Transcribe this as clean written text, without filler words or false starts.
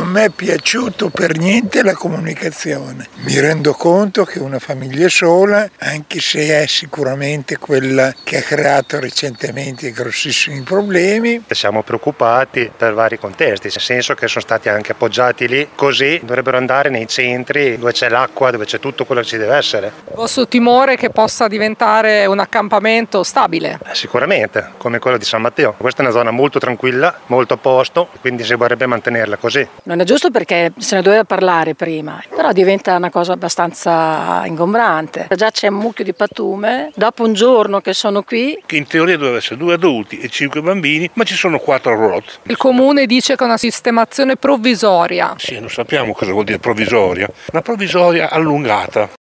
Non mi è piaciuto per niente la comunicazione. Mi rendo conto che una famiglia sola, anche se è sicuramente quella che ha creato recentemente grossissimi problemi. Siamo preoccupati per vari contesti, nel senso che sono stati anche appoggiati lì, così dovrebbero andare nei centri dove c'è l'acqua, dove c'è tutto quello che ci deve essere. Il vostro timore è che possa diventare un accampamento stabile? Sicuramente, come quello di San Matteo. Questa è una zona molto tranquilla, molto a posto, quindi si vorrebbe mantenerla così. Non è giusto perché se ne doveva parlare prima, però diventa una cosa abbastanza ingombrante. Già c'è un mucchio di pattume, dopo un giorno che sono qui. Che in teoria doveva essere 2 adulti e 5 bambini, ma ci sono 4 roulotte. Il comune dice che è una sistemazione provvisoria. Sì, non sappiamo cosa vuol dire provvisoria. Una provvisoria allungata.